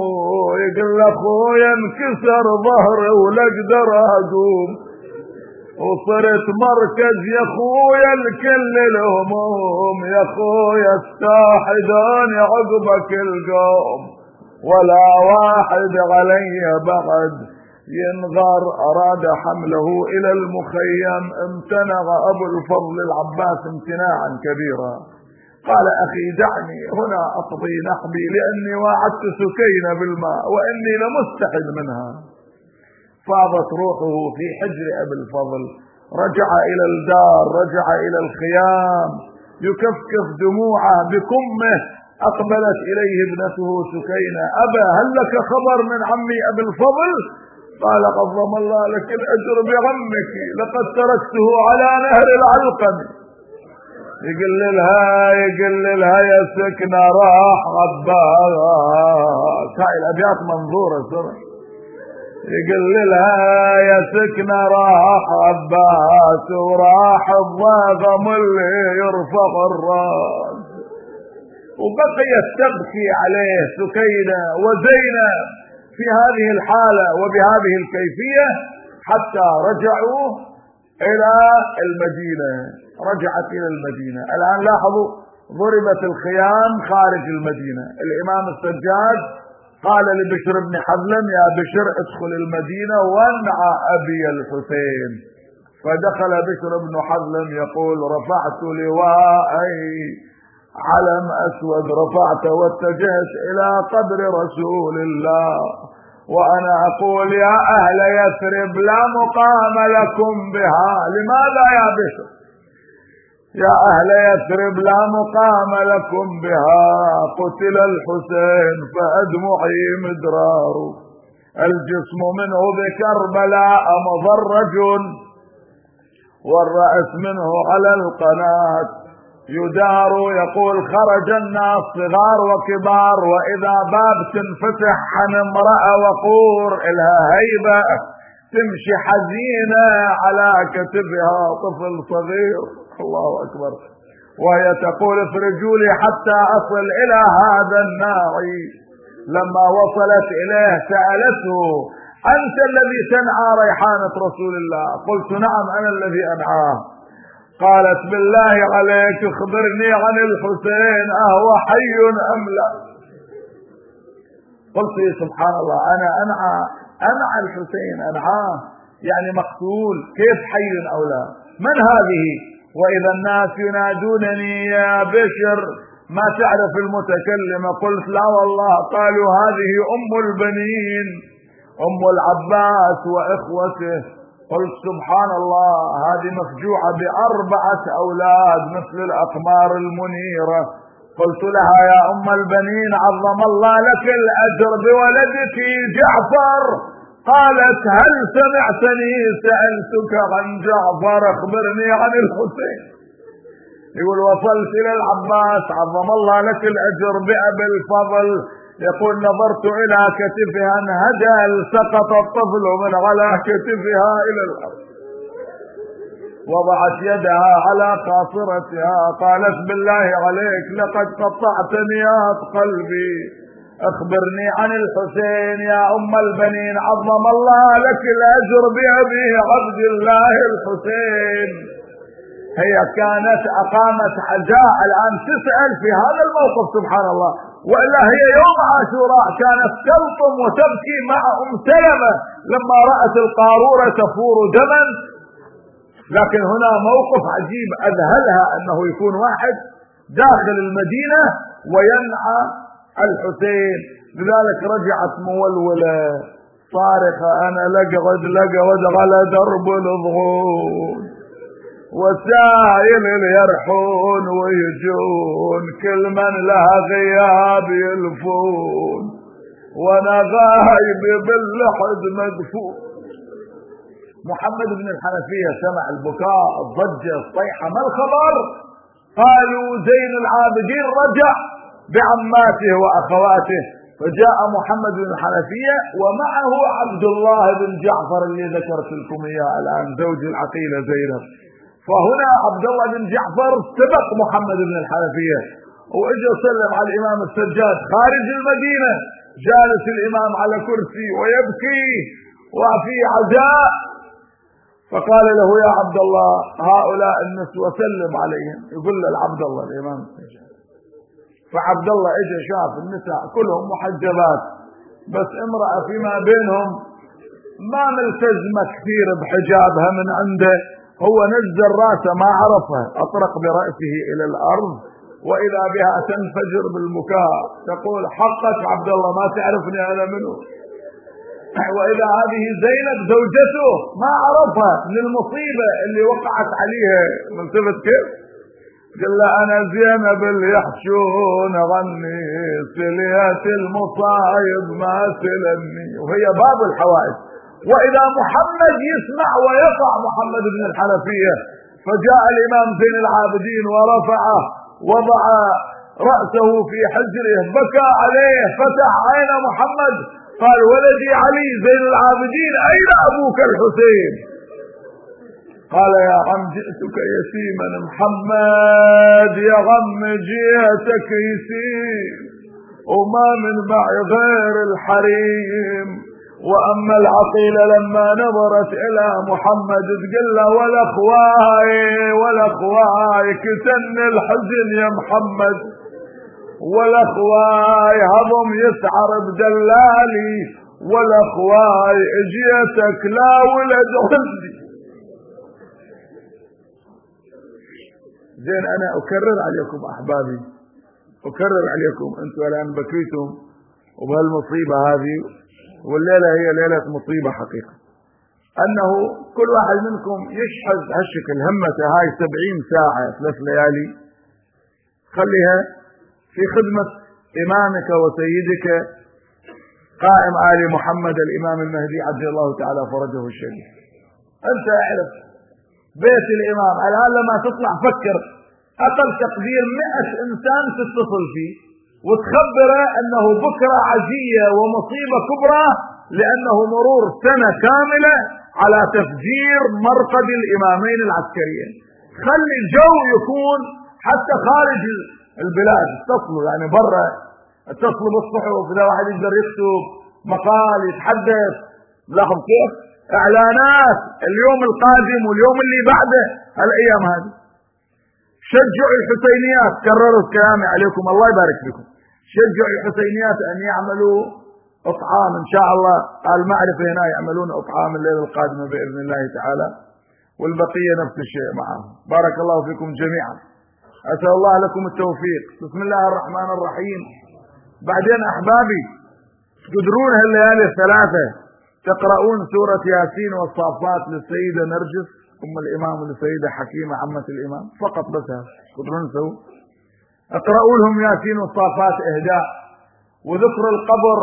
يقول اخويا انكسر ظهري ولا اقدر اقوم، وصرت مركز يا خويا الكل الهموم، يا خويا استاحدون عقبك القوم، ولا واحد علي بعد ينغر. أراد حمله إلى المخيم، امتنع أبو الفضل العباس امتناعا كبيرا. قال أخي دعني هنا أقضي نحبي، لأني وعدت سكينة بالماء وإني لمستحد منها. فاضت روحه في حجر أبي الفضل، رجع إلى الدار، رجع إلى الخيام يكفكف دموعه بكمه. أقبلت إليه ابنته سكينة: أبا هل لك خبر من عمي أبي الفضل؟ قال: قضم الله لك الأجر بعمك، لقد تركته على نهر العلقم. يقل لها يا سكنة راح عباس. هاي الأبيات منظورة سرع. يقل لها يا سكنة راح عباس، وراح الضاغم اللي يرفع الراس. وبقيت تبكي عليه سكينة وزينب في هذه الحالة وبهذه الكيفية حتى رجعوا إلى المدينة. رجعت إلى المدينة. الآن لاحظوا ضربت الخيام خارج المدينة. الإمام السجاد قال لبشر بن حذلم: يا بشر ادخل المدينة وانع أبي الحسين. فدخل بشر بن حذلم يقول: رفعت لواءي علم أسود، رفعت واتجهت إلى قبر رسول الله وأنا أقول: يا أهل يثرب لا مقام لكم بها. لماذا يا بشر؟ يا أهل يثرب لا مقام لكم بها، قتل الحسين فأدمعي مدرار، الجسم منه بكربلاء مضرج، والرأس منه على القناة يدار. يقول: خرج الناس صغار وكبار، وإذا باب تنفتح عن امرأة وقور إلها هيبة تمشي حزينة على كتفها طفل صغير. الله أكبر. وهي تقول: افرجوا لي حتى أصل إلى هذا الناعي. لما وصلت إليه سألته: أنت الذي تنعى ريحانة رسول الله؟ قلت: نعم أنا الذي أنعاه. قالت: بالله عليك اخبرني عن الحسين، أهو حي أم لا؟ قلت: سبحان الله، أنا أنعى الحسين، أنعاه يعني مقتول، كيف حي أو لا؟ من هذه؟ وإذا الناس ينادونني يا بشر ما تعرف المتكلمة. قلت: لا والله. قالوا: هذه أم البنين، أم العباس وإخوته. قلت: سبحان الله، هذه مفجوعة ب4 أولاد مثل الأقمار المنيرة. قلت لها: يا أم البنين عظم الله لك الأجر بولدك جعفر. قالت: هل سمعتني سألتك عن جعفر؟ اخبرني عن الحسين. يقول: وصلت إلى العباس عظم الله لك الأجر بأبي الفضل. يقول: نظرت إلى كتفها انهدل، سقط الطفل من على كتفها إلى الأرض، وضعت يدها على قاصرتها. قالت: بالله عليك لقد قطعت نياط قلبي، اخبرني عن الحسين يا أم البنين عظم الله لك الأجر بأبي عبد الله الحسين. هي كانت أقامت حجاء، الآن تسأل في هذا الموقف سبحان الله، وإلا هي يوم عاشوراء كانت تلطم وتبكي مع أم سلمة لما رأت القارورة تفور دما. لكن هنا موقف عجيب أذهلها أنه يكون واحد داخل المدينة وينعى الحسين. لذلك رجعت مولولة صارخة: أنا لقعد على درب الضغون، وسائل يرحون ويجون، كل من لها غياب يلفون، وانا غايب باللحد مدفون. محمد بن الحنفية سمع البكاء، الضجة، الصيحة، ما الخبر؟ قالوا: زين العابدين رجع بعماته وأخواته. فجاء محمد بن الحنفية ومعه عبد الله بن جعفر اللي ذكرت لكم إياه الآن، زوج العقيلة زينب. فهنا عبد الله بن جعفر سبق محمد بن الحنفية واجى سلم على الإمام السجاد خارج المدينة، جالس الإمام على كرسي ويبكي وفي عزاء. فقال له يا عبد الله هؤلاء النسوة سلم عليهم. يقول له العبد الله الإمام. فعبد الله اجى شاف النساء كلهم محجبات، بس امرأة فيما بينهم ما ملتزمة كثير بحجابها من عنده، هو نزل راسه ما عرفها، اطرق برأسه الى الارض واذا بها تنفجر بالبكاء تقول حقك عبد الله ما تعرفني انا منه، واذا هذه زينب زوجته ما عرفها من المصيبة اللي وقعت عليها. ملتفت كيف؟ قال له انا زينب اللي يحشون غني سليات المصايب ما سلني، وهي باب الحوائج. واذا محمد يسمع ويقع محمد بن الحنفية، فجاء الامام زين العابدين ورفعه وضع رأسه في حجره بكى عليه فتح عين محمد قال ولدي علي زين العابدين اين ابوك الحسين؟ قال يا عم جئتك يتيما محمد، يا عم جئتك يتيم وما من معي غير الحريم. واما العقيلة لما نظرت الى محمد تقول له ولا اخواي كتن الحزن يا محمد، ولا اخواي هضم يسعر بدلالي، ولا اخواي اجيتك لا ولد عندي. زين انا اكرر عليكم احبابي، اكرر عليكم انتم الان بكيتم وبهالمصيبة هذه، والليلة هي ليلة مصيبة حقيقة، انه كل واحد منكم يشحذ هالشكل همته هاي 70 ساعة 3 ليالي خليها في خدمة امامك وسيدك قائم آل محمد الامام المهدي عجل الله تعالى فرجه الشريف. انت اعرف بيت الامام الان لما تطلع فكر اقل تقدير 100 انسان تتصل فيه وتخبره انه بكرة عزية ومصيبة كبرى، لانه مرور سنة كاملة على تفجير مرقد الامامين العسكريين. خلي الجو يكون حتى خارج البلاد اتصلوا، يعني برا اتصلوا بالصحف اذا واحد يقدر يكتب مقال يتحدث، لاحظ كيف اعلانات اليوم القادم واليوم اللي بعده هالايام هذه. شجعوا الحسينيات، كررت كلامي عليكم الله يبارك فيكم، شجعوا الحسينيات ان يعملوا اطعام ان شاء الله، المعرفة هنا يعملون اطعام الليلة القادمة باذن الله تعالى، والبقية نفس الشيء معهم. بارك الله فيكم جميعا، اسأل الله لكم التوفيق. بسم الله الرحمن الرحيم. بعدين احبابي تقدرون هالليالي الثلاثة تقرؤون سورة ياسين والصافات للسيدة نرجس ام الامام وللسيدة حكيمة عمة الامام فقط، بس تقدرون تسووا اقرأوا لهم ياسين والصافات اهداء، وذكر القبر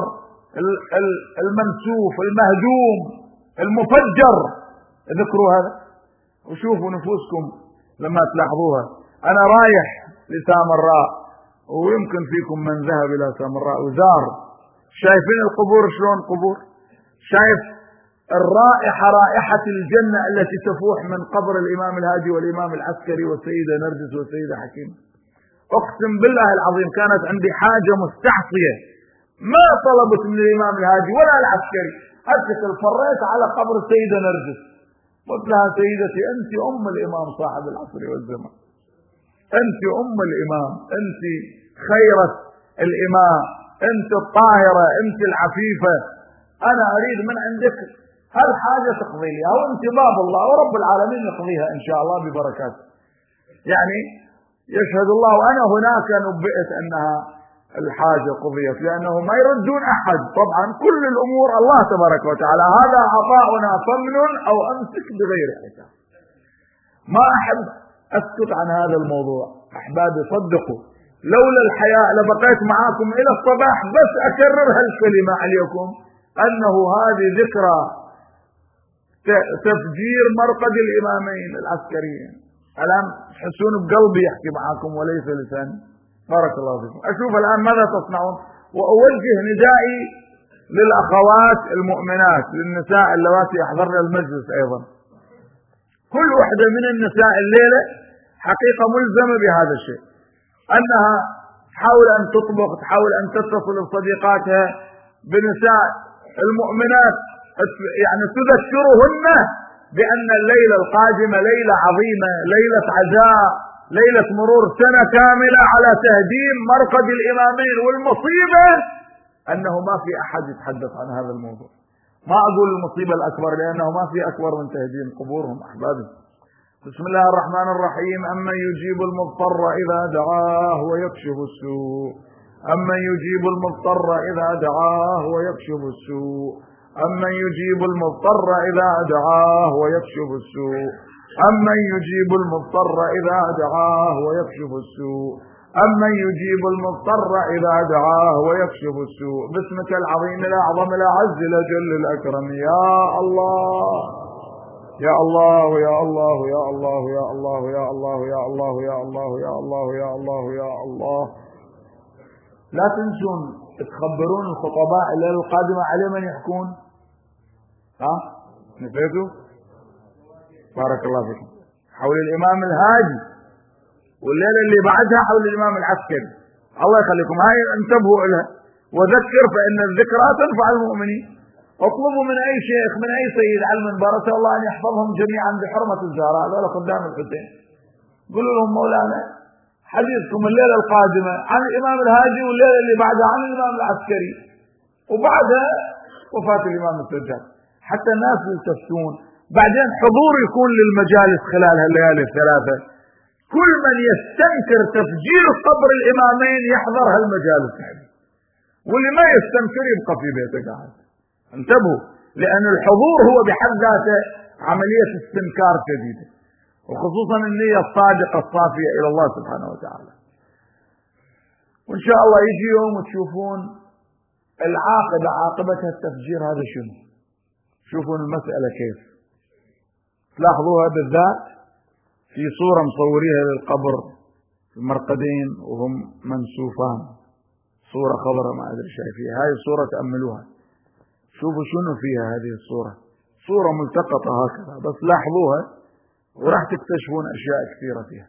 المنسوف المهدوم المفجر ذكروا هذا، وشوفوا نفوسكم لما تلاحظوها. انا رايح لسامراء ويمكن فيكم من ذهب الى سامراء وزار، شايفين القبور شلون قبور، شايف الرائحة رائحة الجنة التي تفوح من قبر الامام الهادي والامام العسكري والسيدة نرجس والسيدة حكيمة. اقسم بالله العظيم كانت عندي حاجة مستعصية ما طلبت من الامام الهادي ولا العسكري، اتكل فريت على قبر السيدة نرجس قلت لها سيدتي انت ام الامام صاحب العصر والزمان، انت ام الامام، انت خيرة الامام، انت الطاهرة، انت العفيفة، انا اريد من عندك هالحاجة تقضي لي، او انت باب الله ورب العالمين يقضيها ان شاء الله ببركاته. يعني يشهد الله وانا هناك نبئت انها الحاجة قضيت، لانه ما يردون احد طبعا، كل الامور الله تبارك وتعالى، هذا عطاؤنا فمن او امسك بغير حساب. ما احب اسكت عن هذا الموضوع احبابي، صدقوا لولا الحياء لبقيت معاكم الى الصباح، بس اكرر هالكلمة عليكم انه هذه ذكرى تفجير مرقد الامامين العسكريين. الان تحسون بقلبي يحكي معاكم وليس لساني. بارك الله فيكم. اشوف الان ماذا تصنعون، واوجه ندائي للاخوات المؤمنات، للنساء اللواتي يحضرن المجلس ايضا. كل واحدة من النساء الليلة حقيقة ملزمة بهذا الشيء، انها تحاول ان تطبخ، تحاول ان تتصل بصديقاتها بنساء المؤمنات، يعني تذكرهن بأن الليلة القادمة ليلة عظيمة، ليلة عزاء، ليلة مرور سنة كاملة على تهديم مرقد الإمامين. والمصيبة أنه ما في أحد يتحدث عن هذا الموضوع. ما أقول المصيبة الأكبر لأنه ما في أكبر من تهديم قبورهم أحبابي. بسم الله الرحمن الرحيم. أمن يجيب المضطر إذا دعاه ويكشف السوء، أمن يجيب المضطر إذا دعاه ويكشف السوء، أمن يجيب المضطر إذا دعاه ويكشف السوء، أمن يجيب المضطر إذا دعاه ويكشف السوء، أمن يجيب المضطر إذا دعاه ويكشف السوء. باسمك العظيم الأعظم الأعز الأجل الأكرم يا الله يا الله يا الله يا الله يا الله يا الله يا الله يا الله يا الله يا الله يا الله. لا تنسون تخبرون الخطباء الليلة القادمة على من يحكون. نسيتوا؟ بارك الله فيكم. حول الإمام الهادي، والليلة اللي بعدها حول الإمام العسكري. الله يخليكم، هاي انتبهوا لها. وذكر فإن الذكرى تنفع المؤمنين. اطلبوا من أي شيخ من أي سيد على المنبر أسأل الله أن يحفظهم جميعا بحرمة الزهراء هذول قدام الحسين. قولوا لهم مولانا حديثكم الليلة القادمة عن الإمام الهادي، والليلة اللي بعدها عن الإمام العسكري، وبعدها وفاة الإمام السجاد، حتى الناس يلتفتون. بعدين حضور يكون للمجالس خلال هالليالي الثلاثة. كل من يستنكر تفجير قبر الإمامين يحضر هالمجالس، واللي ما يستنكر يبقى في بيته قاعد. انتبهوا، لأن الحضور هو بحد ذاته عملية استنكار جديدة، وخصوصا النية الصادقة الصافية إلى الله سبحانه وتعالى. وإن شاء الله يجي يوم وتشوفون العاقبة، عاقبة التفجير هذا شنو. شوفون المسألة كيف تلاحظوها بالذات في صورة مصوريها للقبر المرقدين وهم منسوفان، صورة خضراء ما أدري شايفيها. هاي الصورة تأملوها، شوفوا شنو فيها هذه الصورة. صورة ملتقطة هكذا، بس لاحظوها وراح تكتشفون أشياء كثيرة فيها.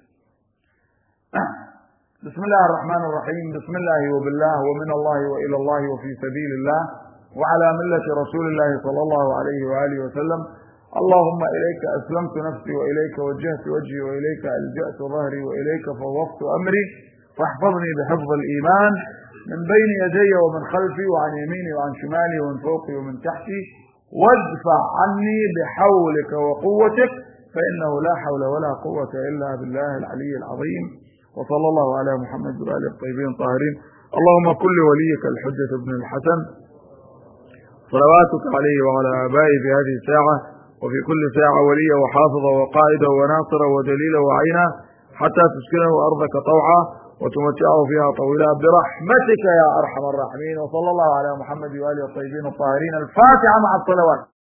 بسم الله الرحمن الرحيم. بسم الله وبالله ومن الله وإلى الله وفي سبيل الله وعلى ملة رسول الله صلى الله عليه وآله وسلم. اللهم إليك أسلمت نفسي وإليك وجهت وجهي وإليك ألجأت ظهري وإليك فوضت أمري، فاحفظني بحفظ الإيمان من بين يدي ومن خلفي وعن يميني وعن شمالي ومن فوقي ومن تحتي، وادفع عني بحولك وقوتك فإنه لا حول ولا قوة إلا بالله العلي العظيم. وصلى الله على محمد وآله الطيبين الطاهرين. اللهم كل وليك الحجة بن الحسن صلواتك عليه وعلى آبائه في هذه الساعة وفي كل ساعة وليا وحافظا وقائدا وناصرا ودليلا وعينا، حتى تسكنه أرضك طوعا وتمتعه فيها طويلا برحمتك يا أرحم الراحمين. وصلى الله على محمد وآله الطيبين الطاهرين. الفاتحة مع الصلوات.